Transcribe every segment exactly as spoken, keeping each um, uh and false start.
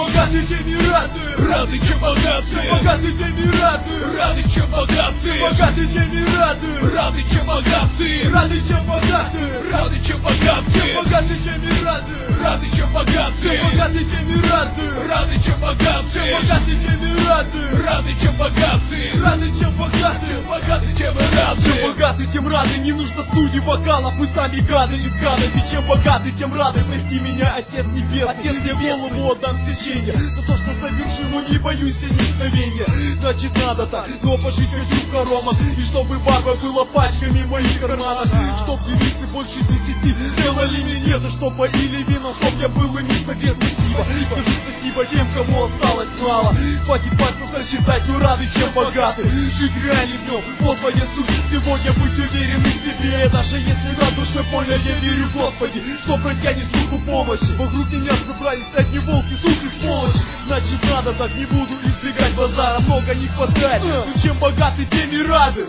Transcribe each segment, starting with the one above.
богаты, тем и рады. Рады, чем богаты. Богаты, тем и рады. Рады, чем богаты. Богаты, тем и рады. Рады, чем богаты. Рады, чем богаты. Рады, чем богаты. Богаты, тем и рады. Рады, чем богаты. Богаты, тем и рады. Рады, чем богаты. Богаты, тем и рады. Рады, чем богаты. Рады, чем богаты. Богаты, тем и рады. Чем богаты, тем рады. Не нужно студии вокалов, мы сами гады из гадости. Чем богаты, тем рады. Прости меня, Отец Небесный. Отец, я голову отдам священье за то, что совершил, но не боюсь я ни мгновения. Значит, надо так, но пожить хочу в хоромах. И чтобы баба была пачками в моих карманах. Чтоб девицы больше десяти делали минеты, чтоб поили вино, чтоб я был и не совет. Спасибо, скажу спасибо тем, кому осталось мало. Хватит пальцев сосчитать, но рады, чем богаты. Жить реально в нем, вот моя суть. Сегодня быть уверенным в себе. Даже если на душе больно, я верю, Господи, что протянет руку помощи. Вокруг меня собрались одни волки, суки, сволочи. Значит, надо так, не буду избегать базара. Много не хватает, но чем богаты, тем и рады.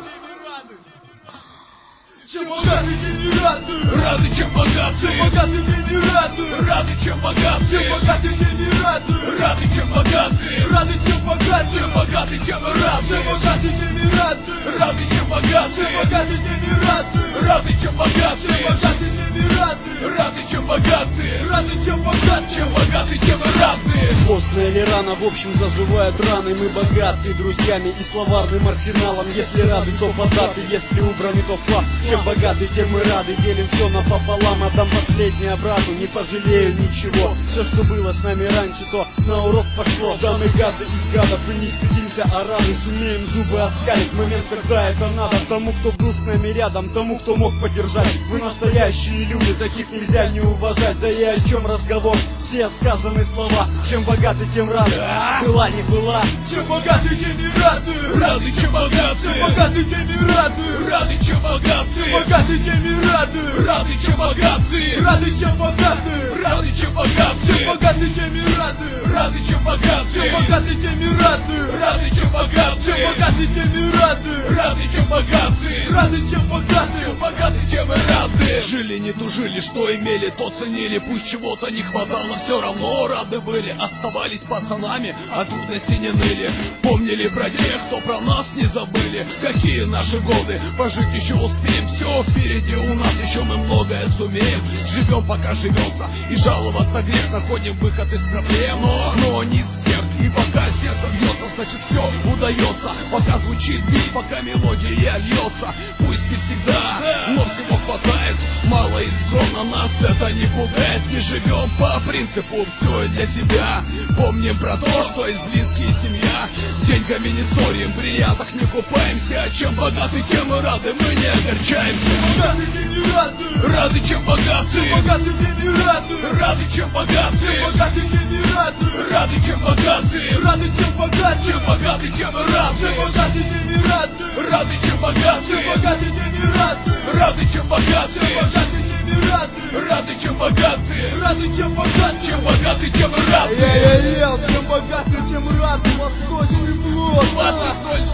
Чем богаты, тем и рады. Рады, чем богаты. Богаты, тем и рады. Рады, чем богаты. Богаты, тем и рады. Рады, чем богаты. Рады, чем богаты. Чем богаты, тем и рады. Богаты, тем и рады. Рады, чем богаты. Богаты, тем и рады. Рады, чем богаты. Богаты, тем и рады. Рады, чем богаты. Рады, чем богаты. Чем богаты, тем и рады. Поздно или рано, в общем, заживают раны. Мы богаты друзьями и словарным арсеналом. Если рады, то податы, если убраны, то флаг. Чем богаты, тем мы рады. Делим все напополам, отдам последнее брату. Не пожалею ничего. Все, что было с нами раньше, то на урок пошло. Да мы гады из гадов, и не стыдимся, а рады. Сумеем зубы оскалить в момент, когда это надо. Тому, кто был с нами рядом, тому, кто мог поддержать. Вы настоящие люди, таких нельзя не уважать. Да и о чем разговор? Все сказаны слова. Чем богаты, тем рады. Была, не была. Чем богаты, тем и рады. Рады, чем богаты. Богаты, тем и рады. Рады, чем богаты. Богаты, тем и рады. Рады, чем богаты. Рады, чем богаты. Рады, чем богаты. Богаты, тем и рады. Рады, чем богаты. Богаты, тем и рады. Рады, чем богаты. Богаты, тем и рады. Рады, чем богаты. Рады, чем богаты. Богаты, тем и рады. Жили, не тужили, что имели, то ценили. Пусть чего-то не хватало, все равно рады были. Оставались пацанами, а трудности не ныли. Помнили про тех, кто про нас не забыли. Какие наши годы, пожить еще успеем. Все впереди у нас, еще мы многое сумеем. Живем, пока живется, и жаловаться грех. Находим выход из проблем, но, но не всех. И пока сердце бьется, значит все удается. Пока звучит бит, пока мелодия льется. Пусть не всегда, но всего хватает. Мало и скромно, нас это не пугает. Не живем по принципу все для себя. Помним про то, что есть близкие семья. Деньгами не ссорим, в бриллиантах не купаемся. Чем богаты, тем и рады, мы не огорчаемся. Богаты, тем и рады. Рады, чем богаты. Богаты, тем и рады. Рады, чем богаты. Богаты, тем и рады. Рады, чем богаты. Рады, чем богаты. Чем богаты, тем и рады. Богаты, тем и рады. Рады, чем богаты. Богаты, тем и рады. Рады, чем богаты. Богаты, тем и рады. Рады, чем богаты. Рады, чем богаты. Чем богаты, тем и рады. Я-я-я, чем богаты, тем рады. Восточный флот. двадцать ноль